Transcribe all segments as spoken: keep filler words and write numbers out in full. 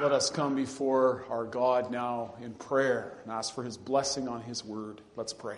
Let us come before our God now in prayer and ask for his blessing on his word. Let's pray.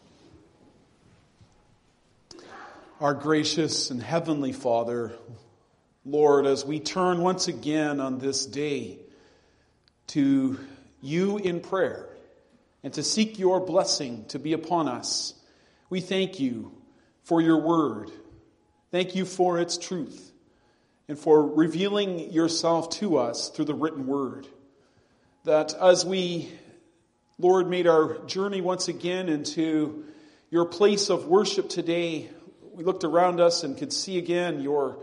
Our gracious and heavenly Father, Lord, as we turn once again on this day to you in prayer and to seek your blessing to be upon us, we thank you for your word. Thank you for its truth and for revealing yourself to us through the written word. That as we, Lord, made our journey once again into your place of worship today, we looked around us and could see again your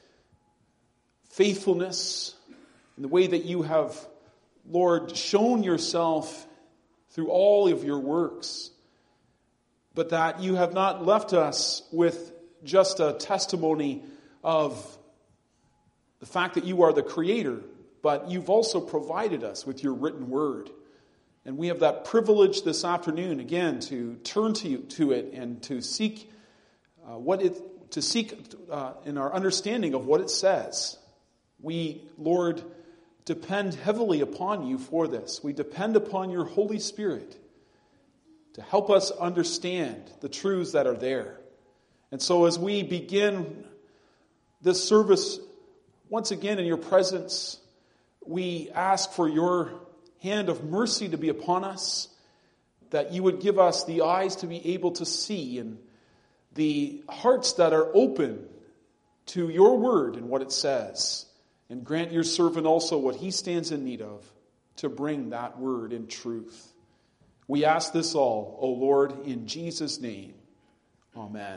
faithfulness and the way that you have, Lord, shown yourself through all of your works. But that you have not left us with just a testimony of the fact that you are the creator, but you've also provided us with your written word. And we have that privilege this afternoon, again, to turn to you, to it and to seek uh, what it, to seek uh, in our understanding of what it says. We, Lord, depend heavily upon you for this. We depend upon your Holy Spirit to help us understand the truths that are there. And so as we begin this service once again in your presence, we ask for your hand of mercy to be upon us, that you would give us the eyes to be able to see and the hearts that are open to your word and what it says. And grant your servant also what he stands in need of to bring that word in truth. We ask this all, O Lord, in Jesus' name. Amen.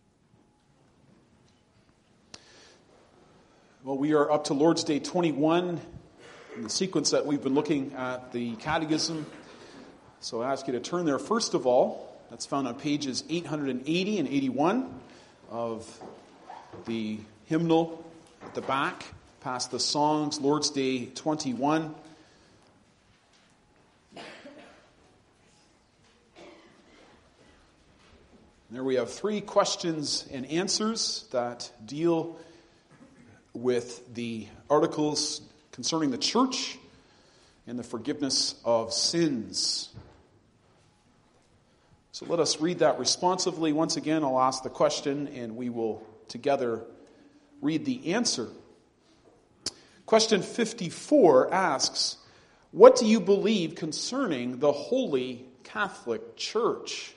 Well, we are up to Lord's Day twenty-one in the sequence that we've been looking at the Catechism. So I ask you to turn there first of all. That's found on pages eight hundred eighty and eighty-one of the hymnal at the back, past the songs, Lord's Day twenty-one. There we have three questions and answers that deal with the articles concerning the church and the forgiveness of sins. So let us read that responsively. Once again, I'll ask the question and we will together read the answer. Question fifty-four asks, what do you believe concerning the Holy Catholic Church?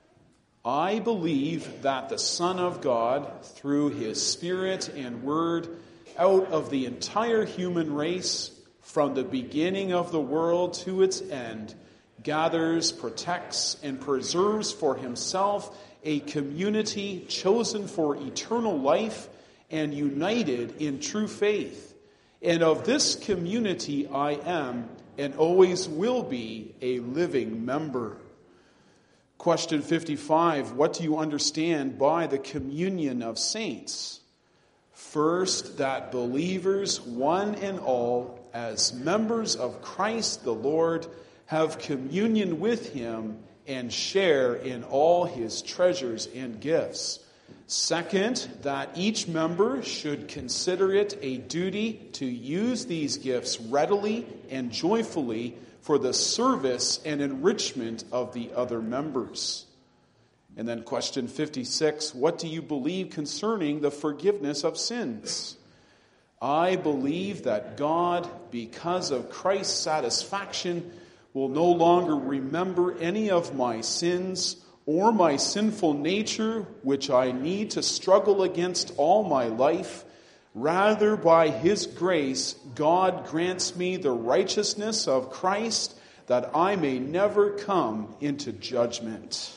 I believe that the Son of God, through his Spirit and Word, out of the entire human race, from the beginning of the world to its end, gathers, protects, and preserves for himself a community chosen for eternal life and united in true faith. And of this community I am and always will be a living member. Question fifty-five, what do you understand by the communion of saints? First, that believers, one and all, as members of Christ the Lord, have communion with him and share in all his treasures and gifts. Second, that each member should consider it a duty to use these gifts readily and joyfully for the service and enrichment of the other members. And then question fifty-six, what do you believe concerning the forgiveness of sins? I believe that God, because of Christ's satisfaction, will no longer remember any of my sins or my sinful nature, which I need to struggle against all my life. Rather, by his grace, God grants me the righteousness of Christ, that I may never come into judgment.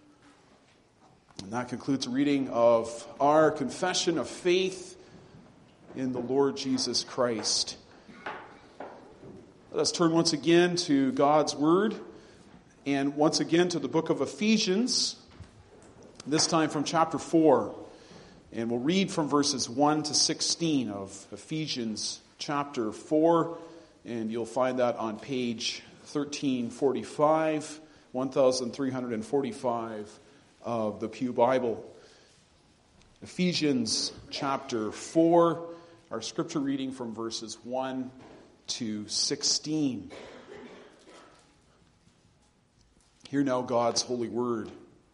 And that concludes the reading of our confession of faith in the Lord Jesus Christ. Let us turn once again to God's Word, and once again to the book of Ephesians, this time from chapter four. And we'll read from verses one to sixteen of Ephesians chapter four, and you'll find that on page thirteen forty-five, thirteen forty-five of the Pew Bible. Ephesians chapter four, our scripture reading from verses one to sixteen. Hear now God's holy word.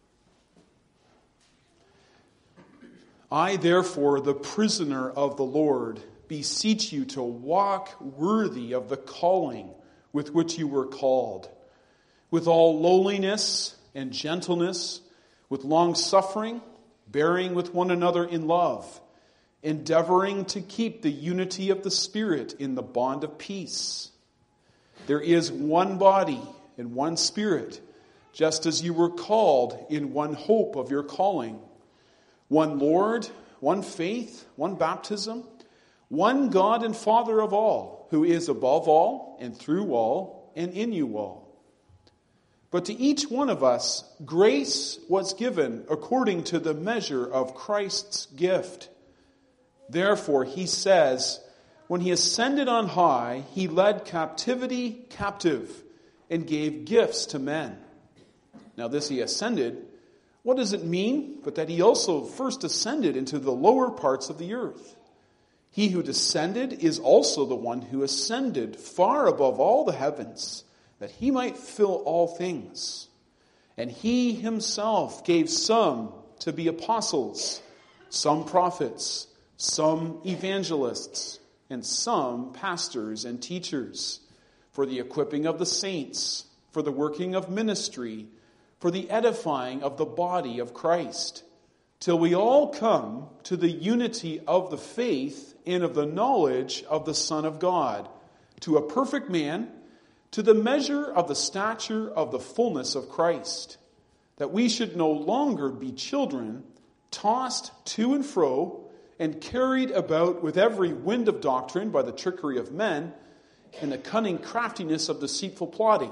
I, therefore, the prisoner of the Lord, beseech you to walk worthy of the calling with which you were called, with all lowliness and gentleness, with long suffering, bearing with one another in love, endeavoring to keep the unity of the Spirit in the bond of peace. There is one body and one Spirit, just as you were called in one hope of your calling. One Lord, one faith, one baptism, one God and Father of all, who is above all and through all and in you all. But to each one of us, grace was given according to the measure of Christ's gift. Therefore, he says, when he ascended on high, he led captivity captive and gave gifts to men. Now this he ascended, what does it mean? But that he also first ascended into the lower parts of the earth. He who descended is also the one who ascended far above all the heavens, that he might fill all things. And he himself gave some to be apostles, some prophets, some evangelists, and some pastors and teachers, for the equipping of the saints, for the working of ministry, for the edifying of the body of Christ, till we all come to the unity of the faith and of the knowledge of the Son of God, to a perfect man, to the measure of the stature of the fullness of Christ, that we should no longer be children, tossed to and fro, and carried about with every wind of doctrine by the trickery of men, and the cunning craftiness of deceitful plotting.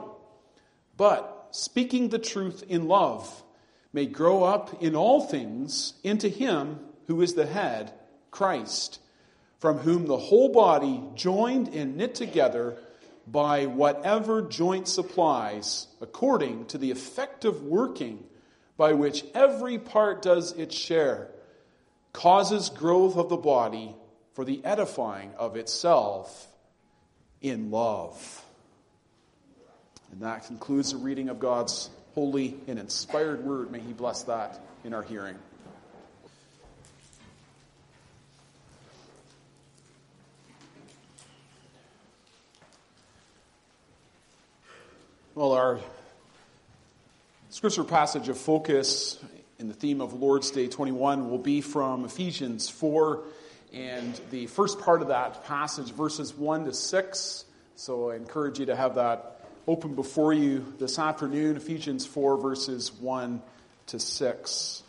But speaking the truth in love, may grow up in all things into him who is the head, Christ, from whom the whole body, joined and knit together by whatever joint supplies, according to the effective working by which every part does its share, causes growth of the body for the edifying of itself in love. And that concludes the reading of God's holy and inspired word. May he bless that in our hearing. Well, our scripture passage of focus in the theme of Lord's Day twenty-one will be from Ephesians four, and the first part of that passage, verses one to six. So I encourage you to have that open before you this afternoon, Ephesians four, verses one to six.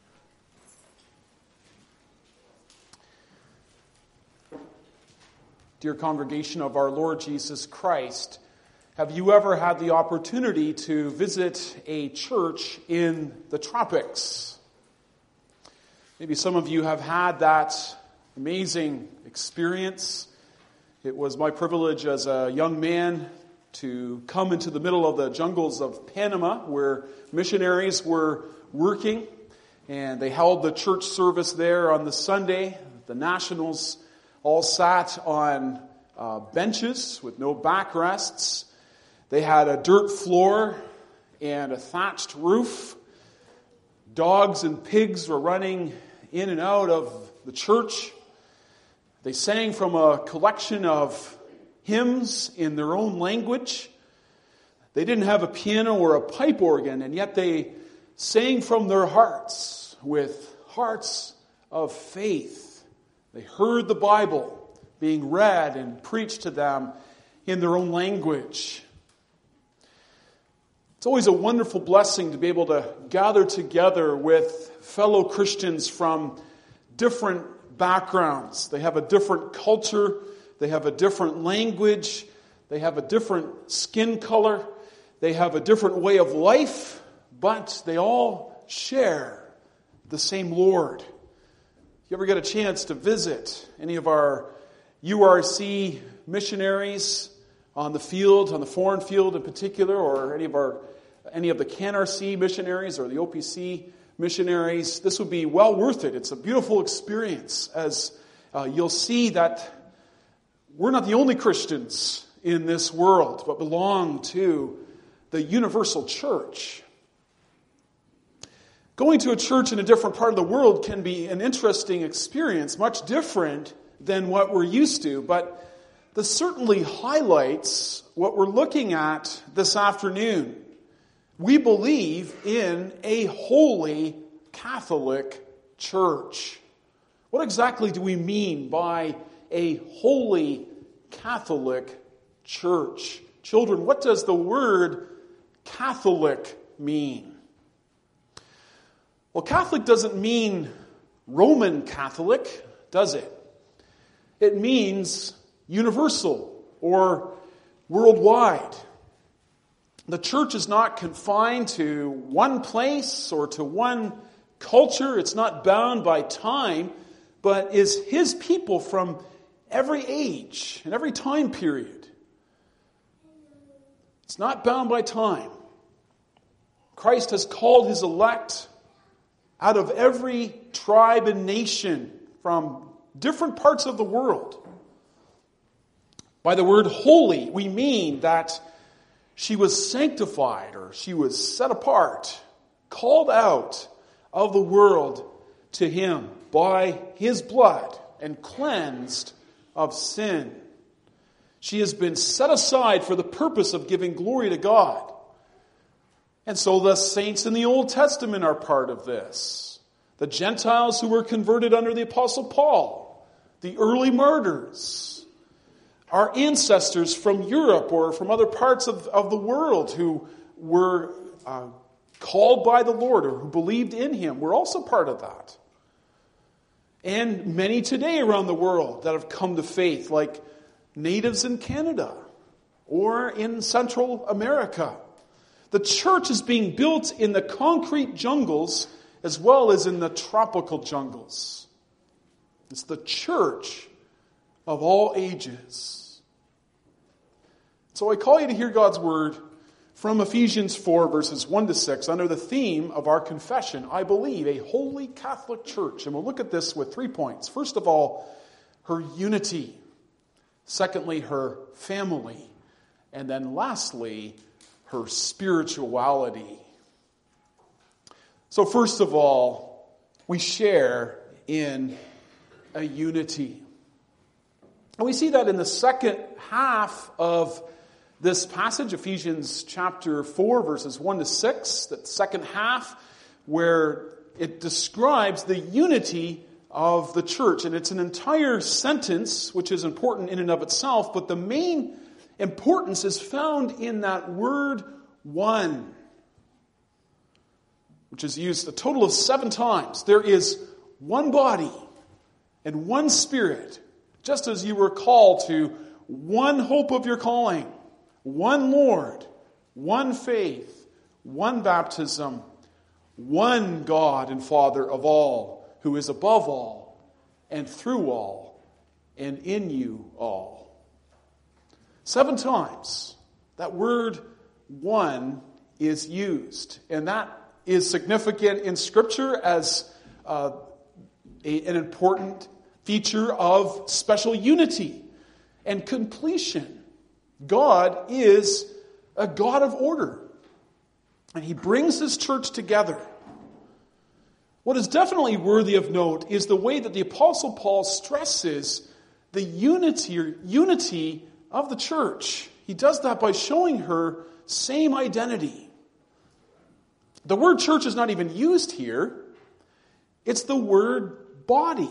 Dear congregation of our Lord Jesus Christ, have you ever had the opportunity to visit a church in the tropics? Maybe some of you have had that amazing experience. It was my privilege as a young man to come into the middle of the jungles of Panama, where missionaries were working, and they held the church service there on the Sunday. The nationals all sat on uh, benches with no backrests. They had a dirt floor and a thatched roof. Dogs and pigs were running in and out of the church. They sang from a collection of hymns in their own language. They didn't have a piano or a pipe organ, and yet they sang from their hearts with hearts of faith. They heard the Bible being read and preached to them in their own language. It's always a wonderful blessing to be able to gather together with fellow Christians from different backgrounds. They have a different culture. They have a different language. They have a different skin color. They have a different way of life, but they all share the same Lord. If you ever get a chance to visit any of our U R C missionaries on the field, on the foreign field in particular, or any of our any of the C A N R C missionaries or the O P C missionaries, this would be well worth it. It's a beautiful experience as uh, you'll see that we're not the only Christians in this world, but belong to the universal church. Going to a church in a different part of the world can be an interesting experience, much different than what we're used to, but this certainly highlights what we're looking at this afternoon. We believe in a holy Catholic church. What exactly do we mean by a holy Catholic church? Children, what does the word Catholic mean? Well, Catholic doesn't mean Roman Catholic, does it? It means universal or worldwide. The church is not confined to one place or to one culture. It's not bound by time, but is his people from every age and every time period. It's not bound by time. Christ has called his elect out of every tribe and nation from different parts of the world. By the word holy, we mean that she was sanctified or she was set apart, called out of the world to him by his blood and cleansed of sin. She has been set aside for the purpose of giving glory to God. And so the saints in the Old Testament are part of this. The Gentiles who were converted under the Apostle Paul, the early martyrs, our ancestors from Europe or from other parts of, of the world who were uh, called by the Lord or who believed in him, were also part of that. And many today around the world that have come to faith, like natives in Canada or in Central America. The church is being built in the concrete jungles as well as in the tropical jungles. It's the church of all ages. So I call you to hear God's word from Ephesians four, verses one to six, under the theme of our confession, I believe a holy Catholic church. And we'll look at this with three points. First of all, her unity. Secondly, her family. And then lastly, her spirituality. So first of all, we share in a unity. And we see that in the second half of this passage, Ephesians chapter four, verses one to six, that second half where it describes the unity of the church. And it's an entire sentence, which is important in and of itself, but the main importance is found in that word one, which is used a total of seven times. There is one body and one spirit, just as you were called to one hope of your calling, one Lord, one faith, one baptism, one God and Father of all, who is above all, and through all, and in you all. Seven times that word one is used. And that is significant in Scripture as uh, a, an important feature of special unity and completion. God is a God of order. And he brings his church together. What is definitely worthy of note is the way that the Apostle Paul stresses the unity, unity of the church. He does that by showing her same identity. The word church is not even used here. It's the word body.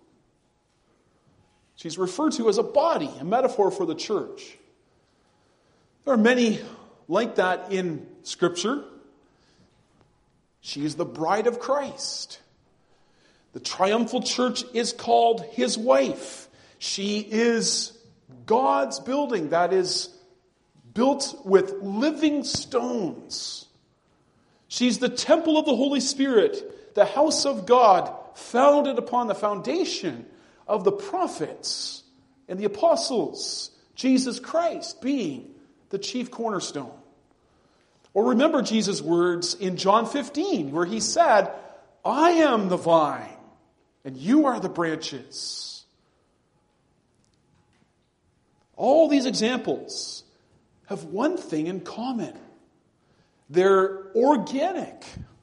She's referred to as a body, a metaphor for the church. There are many like that in Scripture. She is the bride of Christ. The triumphal church is called his wife. She is God's building that is built with living stones. She's the temple of the Holy Spirit, the house of God, founded upon the foundation of the prophets and the apostles, Jesus Christ being the chief cornerstone. Or remember Jesus' words in John fifteen, where he said, I am the vine, and you are the branches. All these examples have one thing in common. They're organic.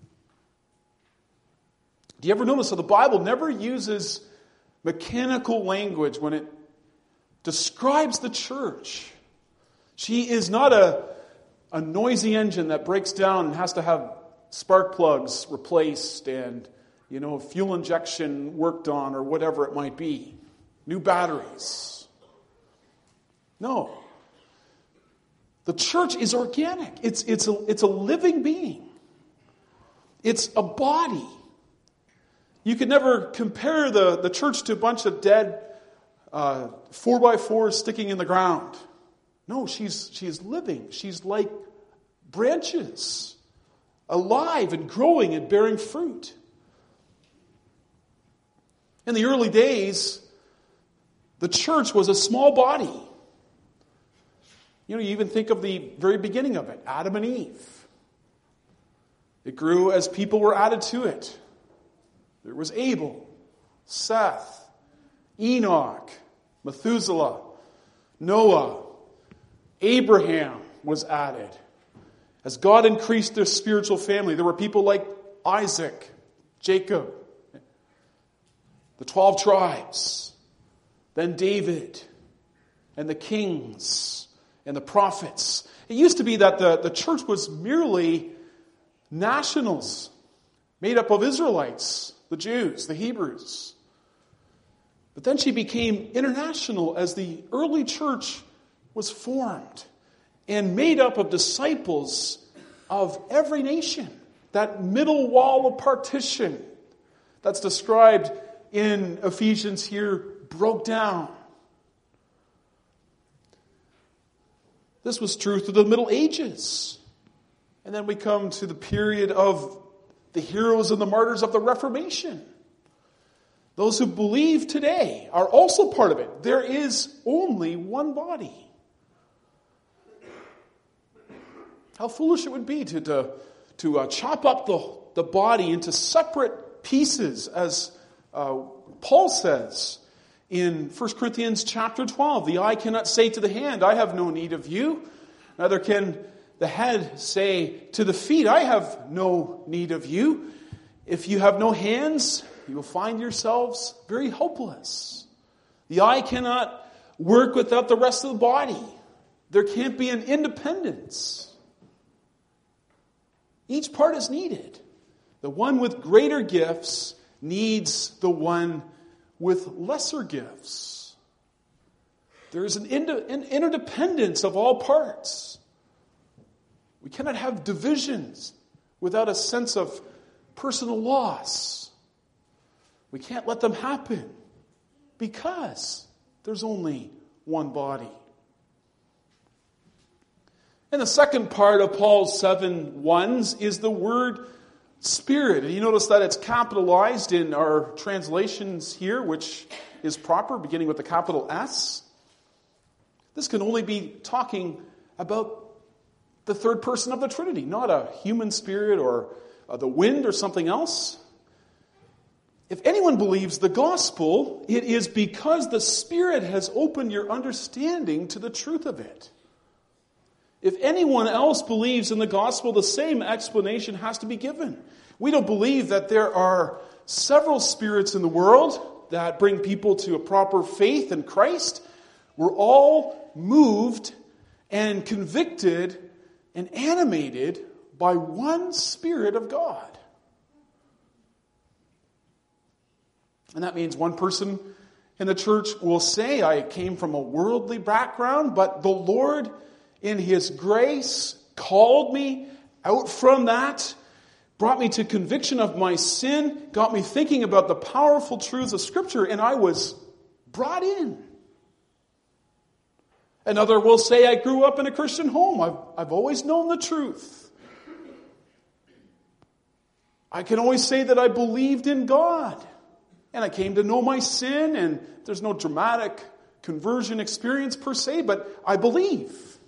Do you ever notice that the Bible never uses mechanical language when it describes the church? She is not a, a noisy engine that breaks down and has to have spark plugs replaced and, you know, fuel injection worked on or whatever it might be. New batteries. No. The church is organic. It's, it's, a, it's a living being. It's a body. You could never compare the, the church to a bunch of dead uh, four by fours sticking in the ground. No, she's, she's living. She's like branches, alive and growing and bearing fruit. In the early days, the church was a small body. You know, you even think of the very beginning of it, Adam and Eve. It grew as people were added to it. There was Abel, Seth, Enoch, Methuselah, Noah, Abraham was added. As God increased their spiritual family, there were people like Isaac, Jacob, the twelve tribes, then David, and the kings, and the prophets. It used to be that the, the church was merely nationals, made up of Israelites, the Jews, the Hebrews. But then she became international as the early church was formed and made up of disciples of every nation. That middle wall of partition that's described in Ephesians here broke down. This was true through the Middle Ages. And then we come to the period of the heroes and the martyrs of the Reformation. Those who believe today are also part of it. There is only one body. How foolish it would be to, to, to uh, chop up the, the body into separate pieces, as uh, Paul says in First Corinthians chapter twelve. The eye cannot say to the hand, I have no need of you. Neither can the head say to the feet, I have no need of you. If you have no hands, you will find yourselves very helpless. The eye cannot work without the rest of the body. There can't be an independence. Each part is needed. The one with greater gifts needs the one with lesser gifts. There is an, inter- an interdependence of all parts. We cannot have divisions without a sense of personal loss. We can't let them happen because there's only one body. And the second part of Paul's seven ones is the word Spirit. And you notice that it's capitalized in our translations here, which is proper, beginning with the capital S. This can only be talking about the third person of the Trinity, not a human spirit or uh, the wind or something else. If anyone believes the gospel, it is because the Spirit has opened your understanding to the truth of it. If anyone else believes in the gospel, the same explanation has to be given. We don't believe that there are several spirits in the world that bring people to a proper faith in Christ. We're all moved and convicted and animated by one Spirit of God. And that means one person in the church will say, I came from a worldly background, but the Lord in His grace called me out from that, brought me to conviction of my sin, got me thinking about the powerful truths of Scripture, and I was brought in. Another will say, I grew up in a Christian home. I've, I've always known the truth. I can always say that I believed in God. And I came to know my sin, and there's no dramatic conversion experience per se, but I believe.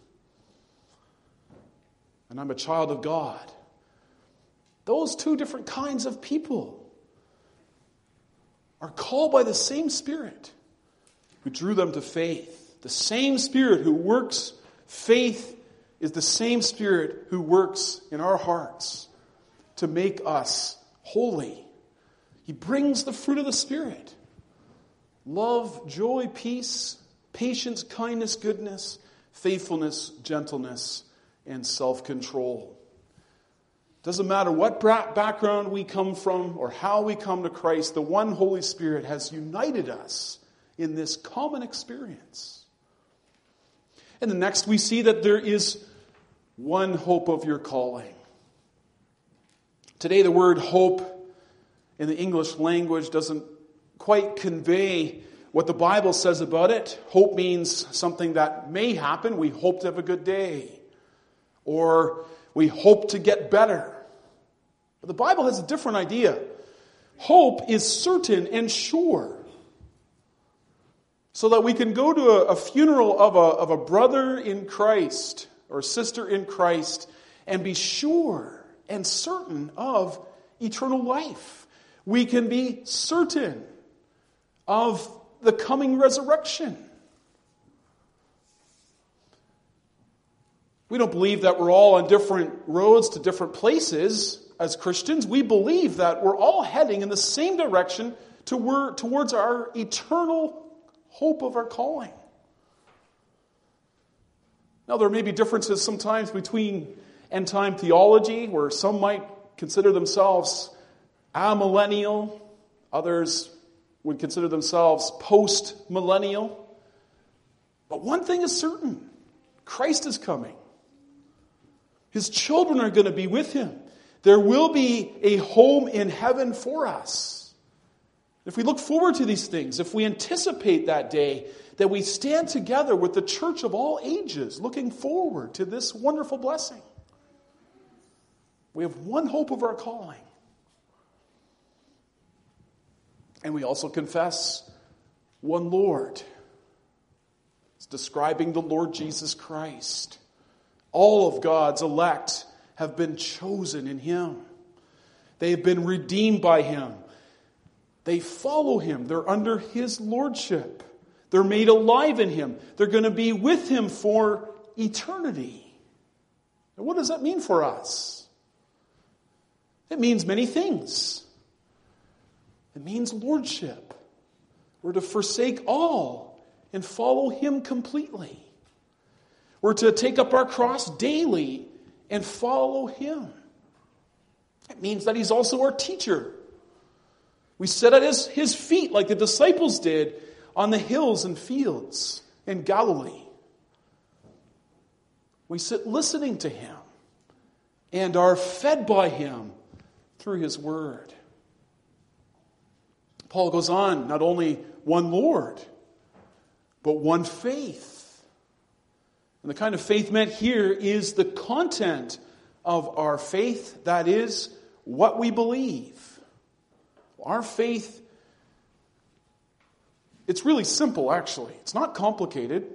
And I'm a child of God. Those two different kinds of people are called by the same Spirit who drew them to faith. The same Spirit who works faith is the same Spirit who works in our hearts to make us holy. He brings the fruit of the Spirit. Love, joy, peace, patience, kindness, goodness, faithfulness, gentleness, and self-control. Doesn't matter what background we come from or how we come to Christ, the one Holy Spirit has united us in this common experience. And the next we see that there is one hope of your calling. Today the word hope in the English language doesn't quite convey what the Bible says about it. Hope means something that may happen. We hope to have a good day. Or we hope to get better. But the Bible has a different idea. Hope is certain and sure. So that we can go to a, a funeral of a, of a brother in Christ or sister in Christ and be sure and certain of eternal life. We can be certain of the coming resurrection. We don't believe that we're all on different roads to different places as Christians. We believe that we're all heading in the same direction toward, towards our eternal hope of our calling. Now, there may be differences sometimes between end-time theology, where some might consider themselves amillennial, others would consider themselves post-millennial. But one thing is certain. Christ is coming. His children are going to be with him. There will be a home in heaven for us. If we look forward to these things, if we anticipate that day, that we stand together with the church of all ages, looking forward to this wonderful blessing. We have one hope of our calling. And we also confess one Lord. It's describing the Lord Jesus Christ. All of God's elect have been chosen in him. They have been redeemed by him. They follow him. They're under his lordship. They're made alive in him. They're going to be with him for eternity. And what does that mean for us? It means many things. It means lordship. We're to forsake all and follow him completely. We're to take up our cross daily and follow him. It means that he's also our teacher. We sit at his, his feet like the disciples did on the hills and fields in Galilee. We sit listening to him and are fed by him through his word. Paul goes on, not only one Lord, but one faith. And the kind of faith meant here is the content of our faith, that is, what we believe. Our faith, it's really simple, actually. It's not complicated.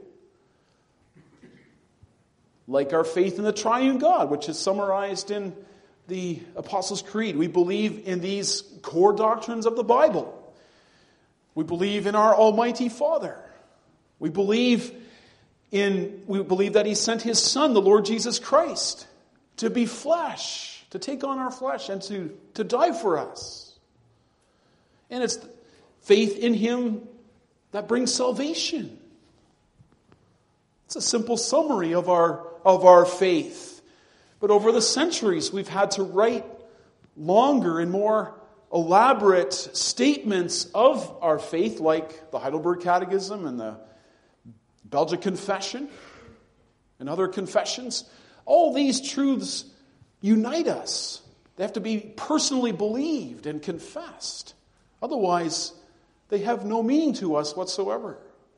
Like our faith in the triune God, which is summarized in the Apostles' Creed. We believe in these core doctrines of the Bible. We believe in our Almighty Father. We believe in, we believe that he sent his Son, the Lord Jesus Christ, to be flesh, to take on our flesh and to, to die for us. And it's faith in him that brings salvation. It's a simple summary of our, of our faith. But over the centuries, we've had to write longer and more elaborate statements of our faith, like the Heidelberg Catechism and the Belgic Confession and other confessions. All these truths unite us. They have to be personally believed and confessed. Otherwise, they have no meaning to us whatsoever.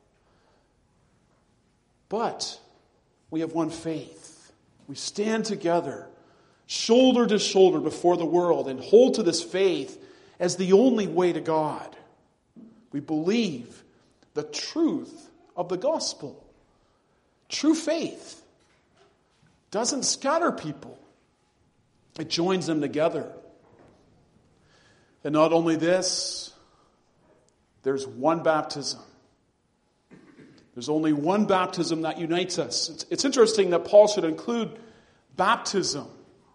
But we have one faith. We stand together, shoulder to shoulder before the world, and hold to this faith as the only way to God. We believe the truth of the gospel. True faith doesn't scatter people. It joins them together. And not only this, there's one baptism. There's only one baptism that unites us. It's, it's interesting that Paul should include baptism.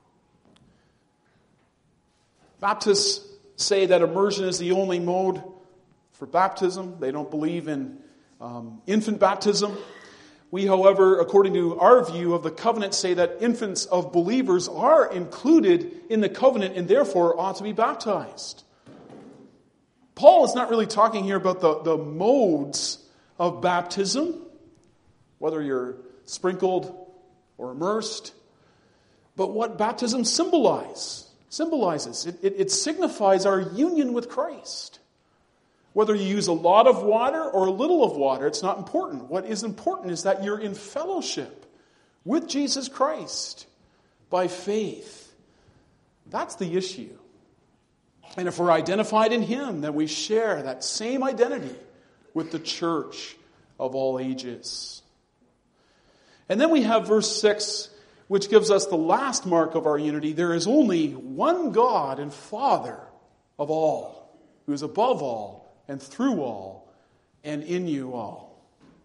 Baptists say that immersion is the only mode for baptism. They don't believe in um, infant baptism. We, however, according to our view of the covenant, say that infants of believers are included in the covenant and therefore ought to be baptized. Paul is not really talking here about the, the modes of baptism, whether you're sprinkled or immersed, but what baptism symbolize, symbolizes. It, it, it signifies our union with Christ. Whether you use a lot of water or a little of water, it's not important. What is important is that you're in fellowship with Jesus Christ by faith. That's the issue. And if we're identified in Him, then we share that same identity with the church of all ages. And then we have verse six, which gives us the last mark of our unity. There is only one God and Father of all, who is above all, and through all, and in you all.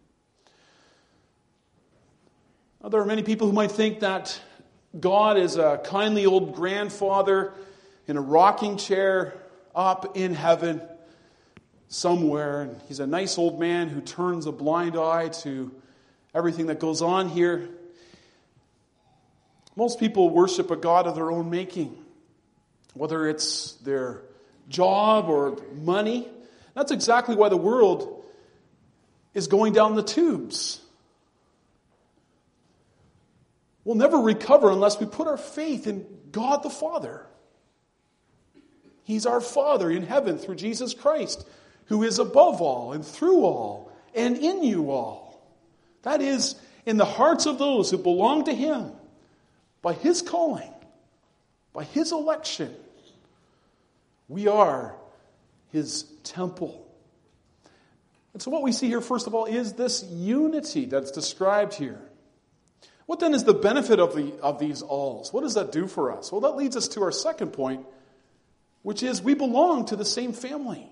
Now, there are many people who might think that God is a kindly old grandfather in a rocking chair up in heaven somewhere. And He's a nice old man who turns a blind eye to everything that goes on here. Most people worship a God of their own making, whether it's their job or money. That's exactly why the world is going down the tubes. We'll never recover unless we put our faith in God the Father. He's our Father in heaven through Jesus Christ, who is above all and through all and in you all. That is, in the hearts of those who belong to Him by His calling, by His election. We are His temple. And so what we see here, first of all, is this unity that's described here. What then is the benefit of the of these alls? What does that do for us? Well, that leads us to our second point, which is we belong to the same family.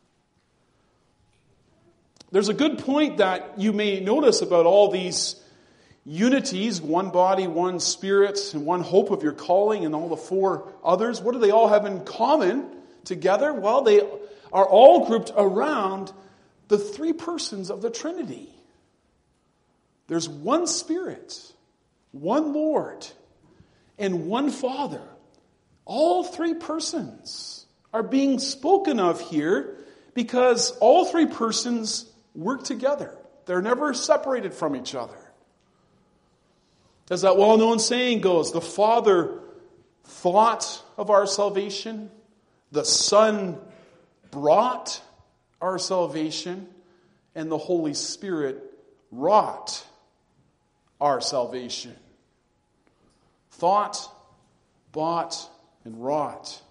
There's a good point that you may notice about all these unities, one body, one spirit, and one hope of your calling, and all the four others. What do they all have in common together? Well, they are all grouped around the three persons of the Trinity. There's one Spirit, one Lord, and one Father. All three persons are being spoken of here because all three persons work together. They're never separated from each other. As that well-known saying goes, the Father thought of our salvation, the Son brought our salvation, and the Holy Spirit wrought our salvation. Thought, bought, and wrought.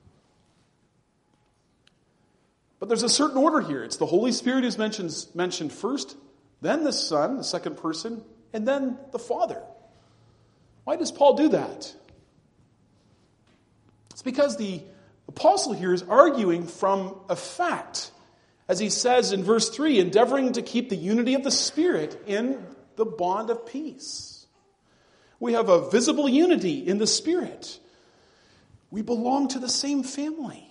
But there's a certain order here. It's the Holy Spirit who's mentioned, mentioned first, then the Son, the second person, and then the Father. Why does Paul do that? It's because the apostle here is arguing from a fact. As he says in verse three, endeavoring to keep the unity of the Spirit in the bond of peace. We have a visible unity in the Spirit. We belong to the same family.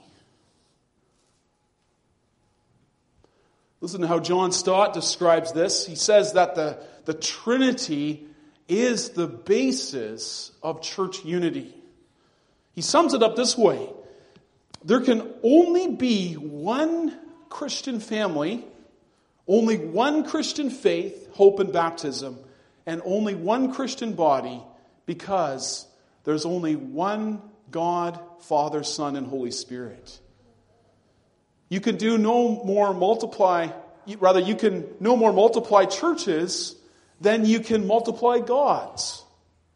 Listen to how John Stott describes this. He says that the, the Trinity is the basis of church unity. He sums it up this way. There can only be one Christian family, only one Christian faith, hope, and baptism, and only one Christian body because there's only one God, Father, Son, and Holy Spirit. You can do no more multiply, rather you can no more multiply churches than you can multiply gods.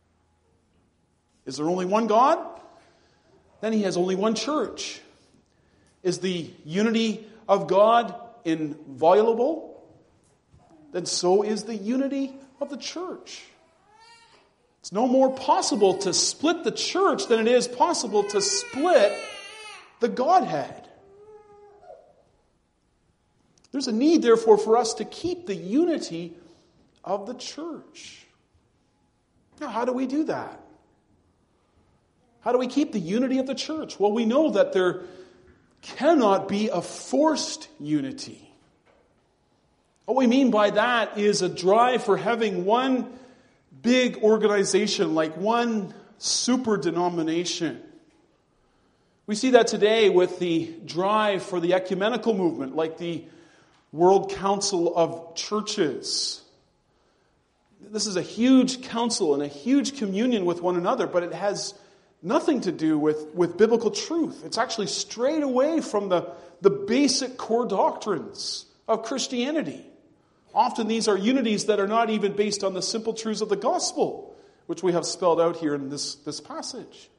Is there only one God? Then He has only one church. Is the unity of God inviolable? Then so is the unity of the church. It's no more possible to split the church than it is possible to split the Godhead. There's a need, therefore, for us to keep the unity of the church. Now, how do we do that? How do we keep the unity of the church? Well, we know that there cannot be a forced unity. What we mean by that is a drive for having one big organization, like one super denomination. We see that today with the drive for the ecumenical movement, like the World Council of Churches. This is a huge council and a huge communion with one another, but it has nothing to do with, with biblical truth. It's actually strayed away from the, the basic core doctrines of Christianity. Often these are unities that are not even based on the simple truths of the gospel, which we have spelled out here in this, this passage.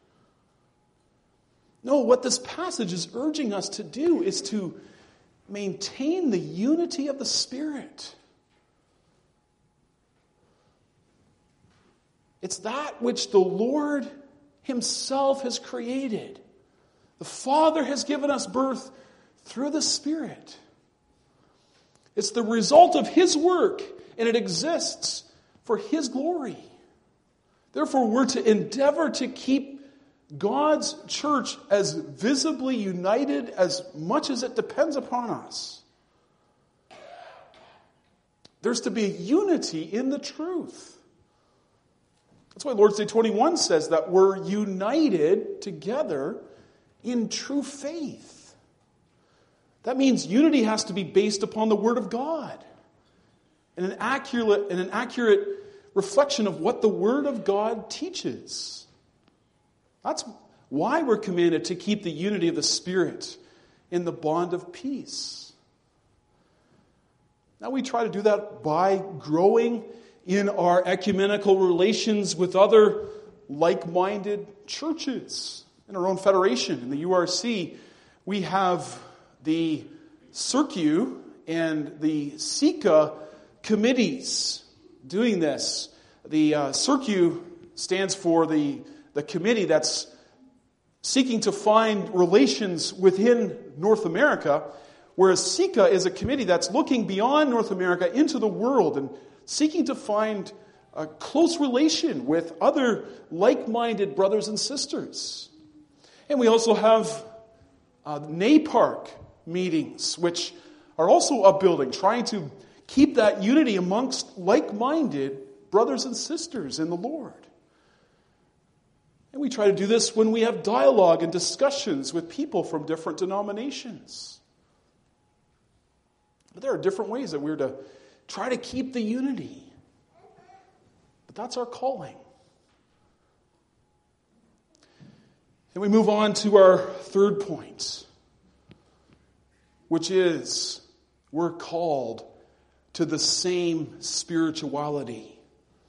No, what this passage is urging us to do is to maintain the unity of the Spirit. It's that which the Lord Himself has created. The Father has given us birth through the Spirit. It's the result of His work, and it exists for His glory. Therefore, we're to endeavor to keep God's church as visibly united as much as it depends upon us. There's to be a unity in the truth. That's why Lord's Day twenty-one says that we're united together in true faith. That means unity has to be based upon the Word of God and an accurate, and an accurate reflection of what the Word of God teaches. That's why we're commanded to keep the unity of the Spirit in the bond of peace. Now we try to do that by growing in our ecumenical relations with other like-minded churches. In our own federation, in the U R C, we have the Circu and the SICA committees doing this. The uh, Circu stands for the, the committee that's seeking to find relations within North America, whereas SICA is a committee that's looking beyond North America into the world and seeking to find a close relation with other like-minded brothers and sisters. And we also have uh, NAPARC meetings, which are also upbuilding, trying to keep that unity amongst like-minded brothers and sisters in the Lord. And we try to do this when we have dialogue and discussions with people from different denominations. But there are different ways that we're to try to keep the unity. But that's our calling. And we move on to our third point, which is we're called to the same spirituality.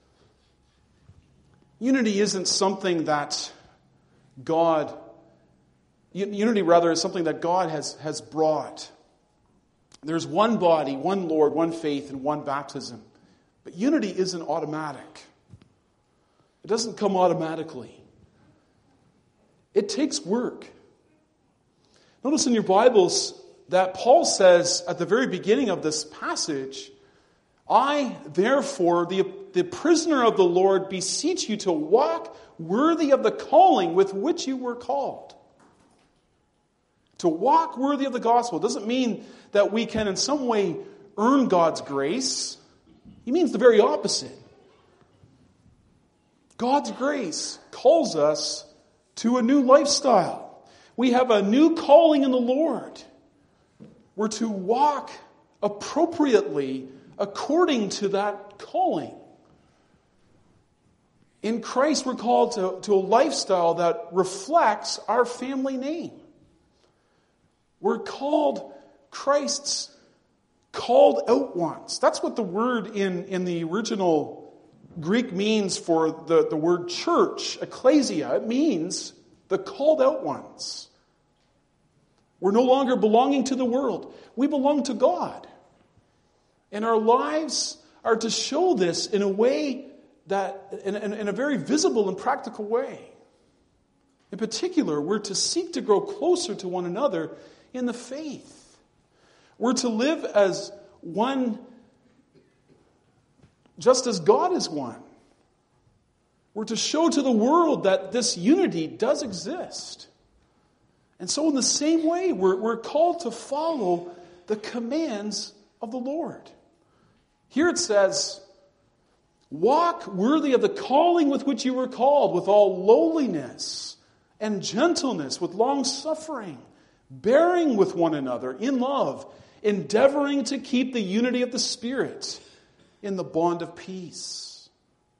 Unity isn't something that God, unity rather is something that God has, has brought. There's one body, one Lord, one faith, and one baptism. But unity isn't automatic. It doesn't come automatically. It takes work. Notice in your Bibles that Paul says at the very beginning of this passage, I, therefore, the, the prisoner of the Lord, beseech you to walk worthy of the calling with which you were called. To walk worthy of the gospel doesn't mean that we can in some way earn God's grace. He means the very opposite. God's grace calls us to a new lifestyle. We have a new calling in the Lord. We're to walk appropriately according to that calling. In Christ, we're called to, to a lifestyle that reflects our family name. We're called Christ's called out ones. That's what the word in, in the original Greek means for the, the word church, ecclesia. It means the called out ones. We're no longer belonging to the world. We belong to God. And our lives are to show this in a way that, in, in, in a very visible and practical way. In particular, we're to seek to grow closer to one another in the faith. We're to live as one, just as God is one. We're to show to the world that this unity does exist. And so in the same way, we're, we're called to follow the commands of the Lord. Here it says, walk worthy of the calling with which you were called, with all lowliness and gentleness, with long suffering, bearing with one another in love, endeavoring to keep the unity of the Spirit in the bond of peace.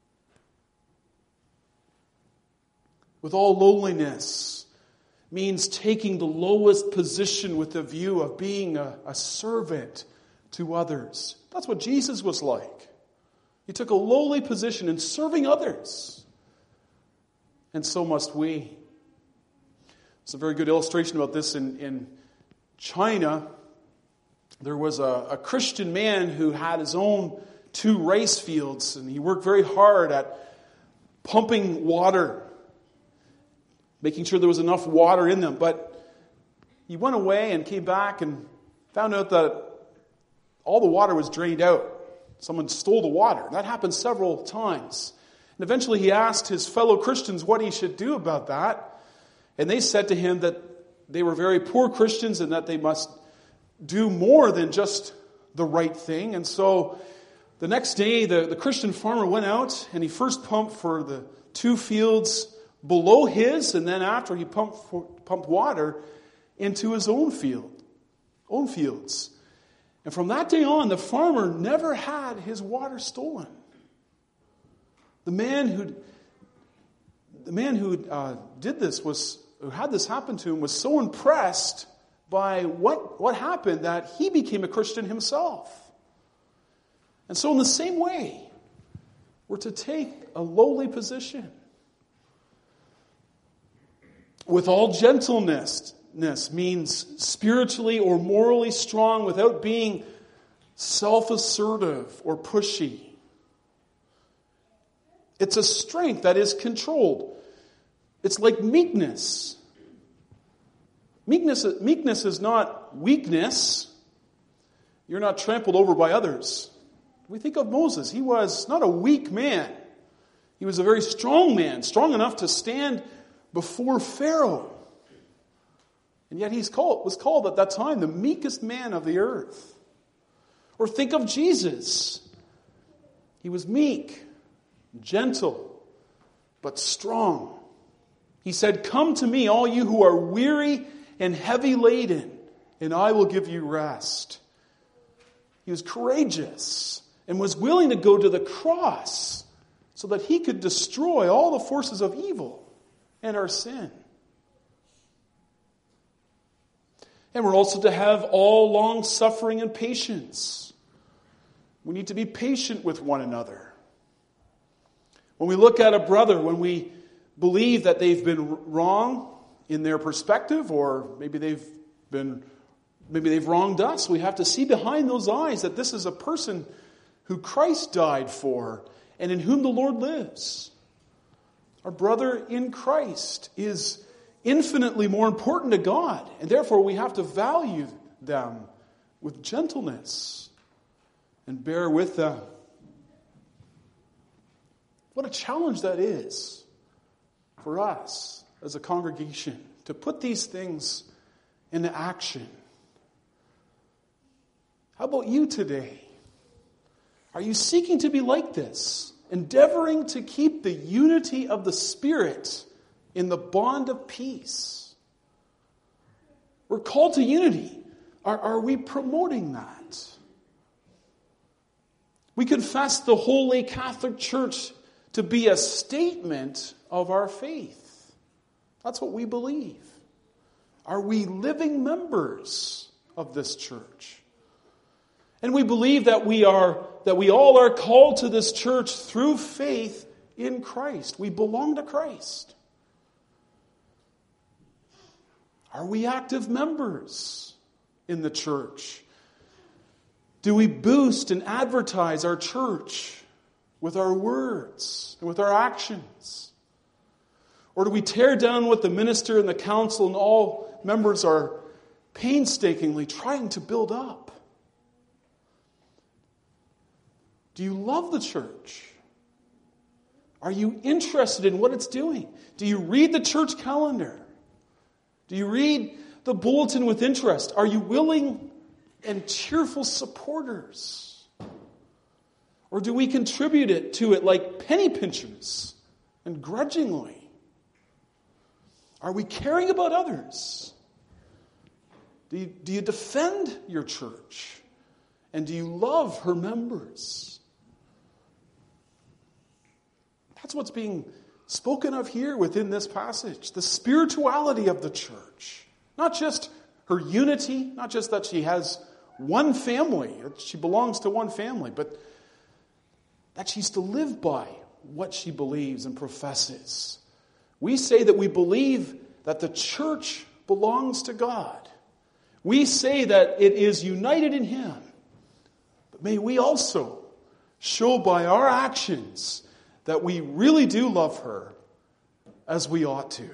With all lowliness means taking the lowest position with the view of being a, a servant to others. That's what Jesus was like. He took a lowly position in serving others. And so must we. It's a very good illustration about this in, in China. There was a, a Christian man who had his own two rice fields, and he worked very hard at pumping water, making sure there was enough water in them. But he went away and came back and found out that all the water was drained out. Someone stole the water. That happened several times. And eventually he asked his fellow Christians what he should do about that. And they said to him that they were very poor Christians and that they must do more than just the right thing. And so the next day, the, the Christian farmer went out and he first pumped for the two fields below his, and then after he pumped for, pumped water into his own field, own fields. And from that day on, the farmer never had his water stolen. The man who the man who uh, did this was who had this happen to him was so impressed by what what happened that he became a Christian himself. And so, in the same way, we're to take a lowly position. With all gentleness means spiritually or morally strong without being self-assertive or pushy. It's a strength that is controlled. It's like meekness. Meekness, meekness is not weakness. You're not trampled over by others. We think of Moses. He was not a weak man. He was a very strong man, strong enough to stand before Pharaoh. And yet he's called, was called at that time the meekest man of the earth. Or think of Jesus. He was meek, gentle, but strong. He said, "Come to me, all you who are weary and heavy laden, and I will give you rest." He was courageous and was willing to go to the cross so that he could destroy all the forces of evil and our sin. And we're also to have all long suffering and patience. We need to be patient with one another. When we look at a brother, when we believe that they've been wrong in their perspective, or maybe they've been maybe they've wronged us, we have to see behind those eyes that this is a person who Christ died for and in whom the Lord lives. Our brother in Christ is infinitely more important to God, and therefore we have to value them with gentleness and bear with them. What a challenge that is for us as a congregation to put these things into action. How about you today? Are you seeking to be like this? Endeavoring to keep the unity of the Spirit in the bond of peace. We're called to unity. Are, are we promoting that? We confess the Holy Catholic Church to be a statement of our faith. That's what we believe. Are we living members of this church? And we believe that we are that we all are called to this church through faith in Christ. We belong to Christ. Are we active members in the church? Do we boost and advertise our church with our words and with our actions? Or do we tear down what the minister and the council and all members are painstakingly trying to build up? Do you love the church? Are you interested in what it's doing? Do you read the church calendar? Do you read the bulletin with interest? Are you willing and cheerful supporters? Or do we contribute it to it like penny pinchers and grudgingly? Are we caring about others? Do you, do you defend your church? And do you love her members? That's what's being spoken of here within this passage. The spirituality of the church. Not just her unity, not just that she has one family, that she belongs to one family, but that she's to live by what she believes and professes. We say that we believe that the church belongs to God. We say that it is united in Him. But may we also show by our actions that we really do love her as we ought to.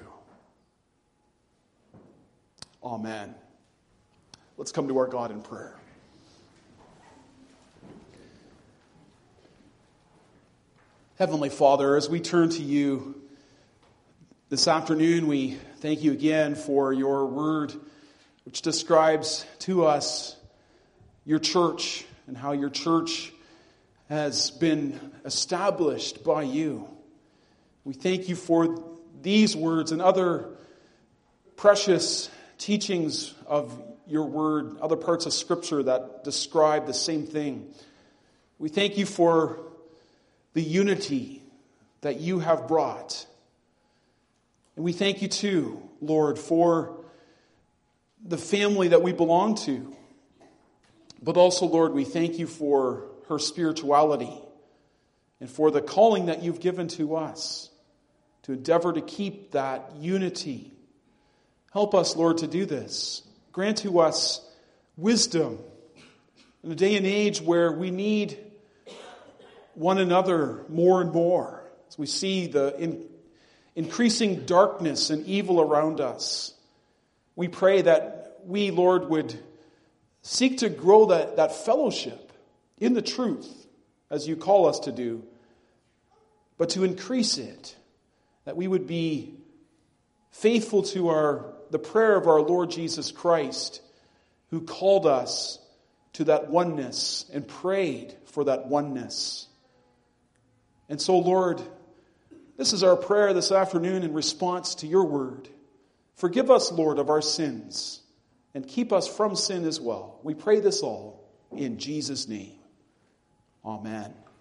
Amen. Let's come to our God in prayer. Heavenly Father, as we turn to you this afternoon, we thank you again for your word, which describes to us your church and how your church has been established by you. We thank you for these words and other precious teachings of your word, other parts of Scripture that describe the same thing. We thank you for the unity that you have brought. And we thank you too, Lord, for the family that we belong to. But also, Lord, we thank you for her spirituality and for the calling that you've given to us to endeavor to keep that unity. Help us, Lord, to do this. Grant to us wisdom in a day and age where we need one another more and more. As we see the in, increasing darkness and evil around us, we pray that we, Lord, would seek to grow that, that fellowship in the truth, as you call us to do, but to increase it, that we would be faithful to our the prayer of our Lord Jesus Christ, who called us to that oneness and prayed for that oneness. And so, Lord, this is our prayer this afternoon in response to your word. Forgive us, Lord, of our sins, and keep us from sin as well. We pray this all in Jesus' name. Amen.